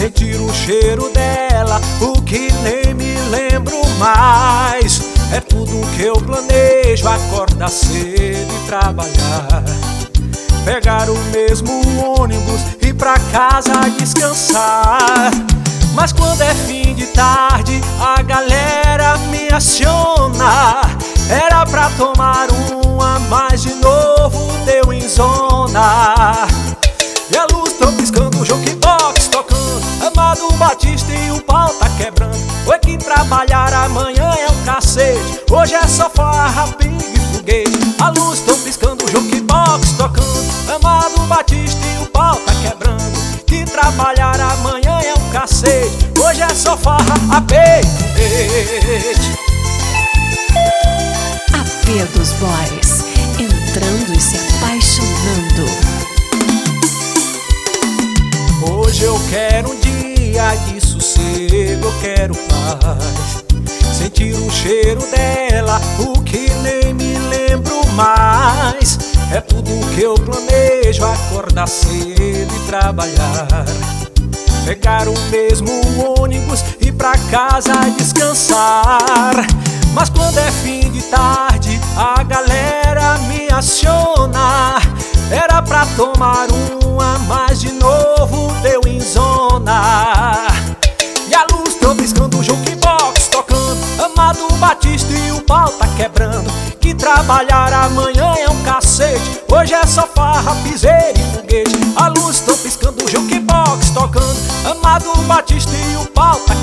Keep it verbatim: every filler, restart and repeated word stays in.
sentir o cheiro dela, o que nem me lembro mais. É tudo que eu planejo, acordar cedo e trabalhar, pegar o mesmo ônibus e ir pra casa descansar. Mas quando é fim de tarde, a galera me aciona. Era pra tomar uma, mas de novo deu em zona. E a luz tão piscando, o jukebox tocando, Amado Batista e o pau tá quebrando. Foi que trabalhar amanhã é um cacete, hoje é só farra, pingue e foguete. A luz tão piscando, o jukebox tocando, Amado Batista e o pau tá quebrando. Que trabalhar amanhã é um cacete, hoje é só farra, a peito. A P dos Boys, entrando e se apaixonando. Hoje eu quero um dia de sossego, eu quero paz, sentir o cheiro dela, o que nem me lembro mais. É tudo que eu planejo, acordar cedo e trabalhar, pegar o mesmo ônibus e ir pra casa descansar. Mas quando é fim de tarde, a galera me aciona. Era pra tomar uma, mas de novo deu em zona. E a luz tão piscando, o jukebox tocando, Amado Batista e o pau tá quebrando. Que trabalhar amanhã é um cacete, hoje é só farra, piseira e foguete. A luz tão piscando, o jukebox tocando, Amado Batista e o pau tá